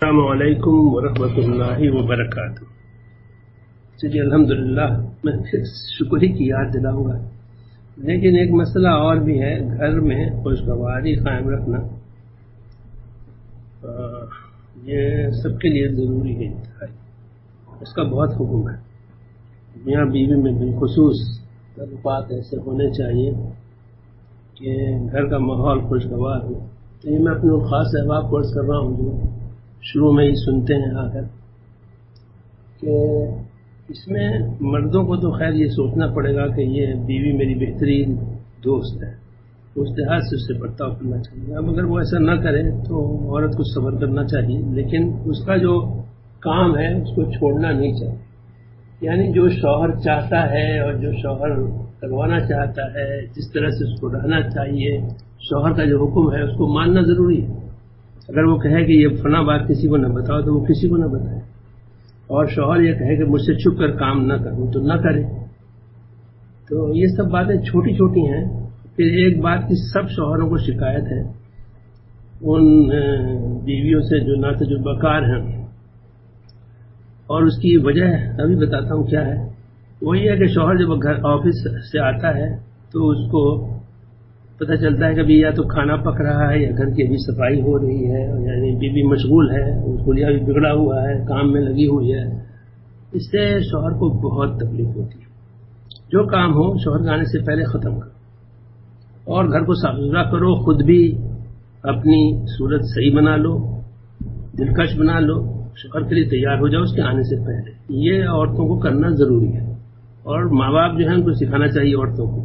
السلام علیکم ورحمۃ اللہ وبرکاتہ. چلیے الحمدللہ میں پھر شکر ہی کی یاد دلاؤں گا، لیکن ایک مسئلہ اور بھی ہے. گھر میں خوشگواری قائم رکھنا یہ سب کے لیے ضروری ہے. اس کا بہت حکم ہے. میاں بیوی میں بالخصوص تعلقات ایسے ہونے چاہیے کہ گھر کا ماحول خوشگوار ہو. تو یہ میں اپنے خاص احباب کو عرض کر رہا ہوں جو شروع میں ہی سنتے ہیں آ کر کہ اس میں مردوں کو تو خیر یہ سوچنا پڑے گا کہ یہ بیوی میری بہترین دوست ہے، اس لحاظ سے اس سے برتاؤ کرنا چاہیے. اب اگر وہ ایسا نہ کرے تو عورت کو صبر کرنا چاہیے، لیکن اس کا جو کام ہے اس کو چھوڑنا نہیں چاہیے. یعنی جو شوہر چاہتا ہے اور جو شوہر کروانا چاہتا ہے، جس طرح سے اس کو رہنا چاہیے، شوہر کا جو حکم ہے اس کو ماننا ضروری ہے. اگر وہ کہے کہ یہ فلاں بات کسی کو نہ بتاؤ تو وہ کسی کو نہ بتائے، اور شوہر یہ کہے کہ مجھ سے چھپ کر کام نہ کروں تو نہ کرے. تو یہ سب باتیں چھوٹی چھوٹی ہیں. پھر ایک بات کی سب شوہروں کو شکایت ہے ان بیویوں سے جو نا تجربہ کار ہیں، اور اس کی وجہ ابھی بتاتا ہوں کیا ہے. وہ یہ ہے کہ شوہر جب گھر آفس سے آتا ہے تو اس کو پتہ چلتا ہے کہ ابھی یا تو کھانا پک رہا ہے یا گھر کی ابھی صفائی ہو رہی ہے، یعنی بیوی مشغول ہے، اس کو لیا بھی بگڑا ہوا ہے، کام میں لگی ہوئی ہے. اس سے شوہر کو بہت تکلیف ہوتی ہے. جو کام ہو شوہر کے آنے سے پہلے ختم کرو اور گھر کو صاف ستھرا کرو. خود بھی اپنی صورت صحیح بنا لو، دلکش بنا لو، شوہر کے لیے تیار ہو جاؤ اس کے آنے سے پہلے. یہ عورتوں کو کرنا ضروری ہے، اور ماں باپ جو ہیں ان کو سکھانا چاہیے عورتوں کو،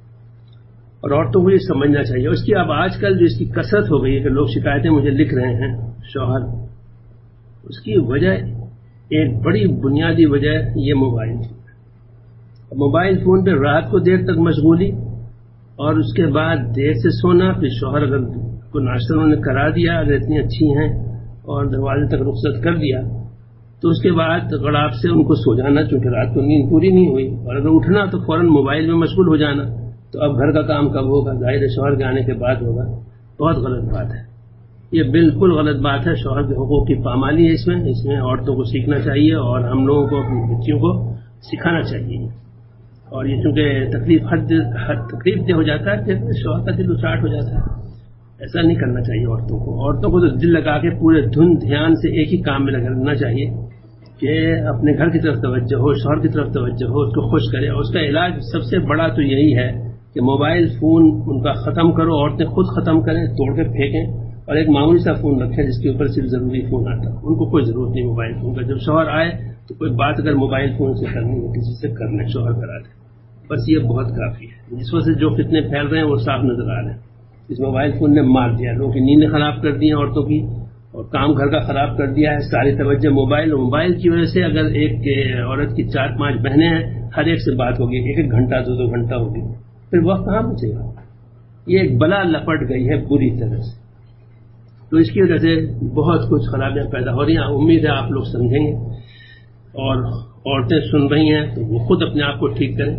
اور عورتوں کو یہ سمجھنا چاہیے. اس کی اب آج کل جو اس کی کثرت ہو گئی ہے کہ لوگ شکایتیں مجھے لکھ رہے ہیں شوہر، اس کی وجہ ایک بڑی بنیادی وجہ یہ موبائل فون. موبائل فون پہ رات کو دیر تک مشغولی، اور اس کے بعد دیر سے سونا. پھر شوہر اگر کو ناشتہ انہوں نے کرا دیا، اگر اتنی اچھی ہیں، اور دروازے تک رخصت کر دیا، تو اس کے بعد غڑاپ سے ان کو سو جانا چونکہ رات کو نیند پوری نہیں ہوئی، اور اگر اٹھنا تو فوراً موبائل میں مشغول ہو جانا. تو اب گھر کا کام کب ہوگا؟ ظاہر شوہر کے آنے کے بعد ہوگا. بہت غلط بات ہے، یہ بالکل غلط بات ہے. شوہر کے حقوق کی پامالی ہے اس میں عورتوں کو سیکھنا چاہیے، اور ہم لوگوں کو اپنی بچیوں کو سکھانا چاہیے. اور یہ چونکہ تکلیف دہ ہو جاتا ہے، پھر شوہر کا دل اچاٹ ہو جاتا ہے. ایسا نہیں کرنا چاہیے عورتوں کو. عورتوں کو تو دل لگا کے پورے دھیان سے ایک ہی کام میں لگنا چاہیے کہ اپنے گھر کی طرف توجہ ہو، شوہر کی طرف توجہ ہو، اس کو خوش کرے. اور اس کا علاج سب سے بڑا تو یہی ہے کہ موبائل فون ان کا ختم کرو. عورتیں خود ختم کریں، توڑ کے پھینکیں، اور ایک معمولی سا فون رکھیں جس کے اوپر صرف ضروری فون آتا. ان کو کوئی ضرورت نہیں موبائل فون کا. جب شوہر آئے تو کوئی بات اگر موبائل فون سے کرنی ہے کسی سے کر لیں، شوہر کرا دیں، بس یہ بہت کافی ہے. جس وجہ سے جو فتنے پھیل رہے ہیں وہ صاف نظر آ رہے ہیں. اس موبائل فون نے مار دیا، لوگوں کی نیندیں خراب کر دی ہیں عورتوں کی، اور کام گھر کا خراب کر دیا ہے. ساری توجہ موبائل، اور موبائل کی وجہ سے اگر ایک عورت کی 4-5 بہنیں ہیں، ہر ایک سے بات ہوگی، 1 گھنٹہ 2 گھنٹہ ہوگی، پھر وقت کہاں بچے گا؟ یہ ایک بلا لپٹ گئی ہے بری طرح سے. تو اس کی وجہ سے بہت کچھ خرابیاں پیدا ہو رہی ہیں. امید ہے آپ لوگ سمجھیں گے، اور عورتیں سن رہی ہیں تو وہ خود اپنے آپ کو ٹھیک کریں.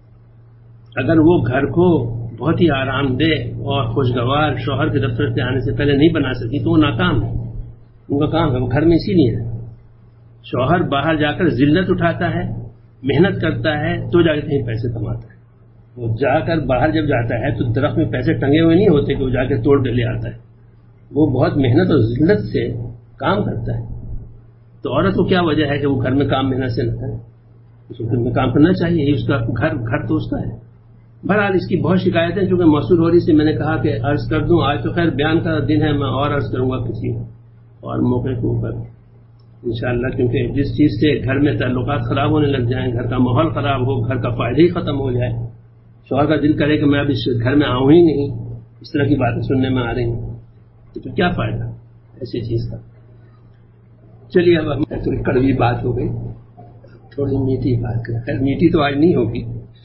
اگر وہ گھر کو بہت ہی آرام دہ اور خوشگوار شوہر کے دفتر سے آنے سے پہلے نہیں بنا سکی تو وہ ناکام ہے. ان کا کام ہے، وہ گھر میں اسی لیے ہے. شوہر باہر جا کر ذلت اٹھاتا ہے، محنت کرتا ہے تو جا کے کہیں پیسے کماتا ہے. وہ جا کر باہر جب جاتا ہے تو درخت میں پیسے ٹنگے ہوئے نہیں ہوتے کہ وہ جا کے توڑ کے لے آتا ہے. وہ بہت محنت اور ذلت سے کام کرتا ہے. تو عورت کو کیا وجہ ہے کہ وہ گھر میں کام محنت سے نہ کرے؟ اس کو گھر میں کام کرنا چاہیے. اس کا گھر تو اس کا ہے. بہرحال اس کی بہت شکایتیں چونکہ موصول ہو رہی سے میں نے کہا کہ عرض کر دوں. آج تو خیر بیان کا دن ہے، میں اور عرض کروں گا کسی اور موقع کے اوپر انشاءاللہ. کیونکہ جس چیز سے گھر میں تعلقات خراب ہونے لگ جائیں، گھر کا ماحول خراب ہو، گھر کا فائدہ ہی ختم ہو جائے، شوہر کا دل کرے کہ میں اب اس گھر میں آؤں ہی نہیں، اس طرح کی باتیں سننے میں آ رہی ہیں، تو پھر کیا فائدہ ایسی چیز کا؟ چلیے اب تھوڑی کڑوی بات ہو گئی، تھوڑی میٹھی بات کریں. خیر میٹھی تو آج نہیں ہوگی،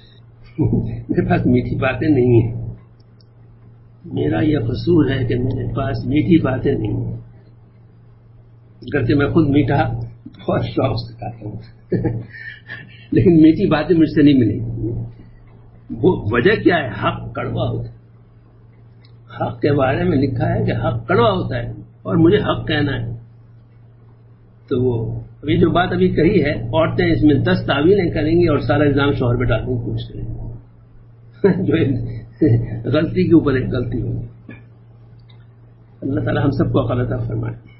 میرے پاس میٹھی باتیں نہیں ہیں. میرا یہ قصور ہے کہ میرے پاس میٹھی باتیں نہیں ہیں. گرچہ میں خود میٹھا بہت شوق سے کھاتا ہوں لیکن میٹھی باتیں مجھ سے نہیں ملیں. وہ وجہ کیا ہے؟ حق کڑوا ہوتا ہے. حق کے بارے میں لکھا ہے کہ حق کڑوا ہوتا ہے، اور مجھے حق کہنا ہے. تو وہ ابھی جو بات ابھی کہی ہے، عورتیں اس میں 10 تعویلیں کریں گی اور سارا الزام شوہر پہ ڈالنے کی کوشش کریں گی جو غلطی کے اوپر ایک غلطی ہوگی. اللہ تعالیٰ ہم سب کو عقل عطا فرمائے.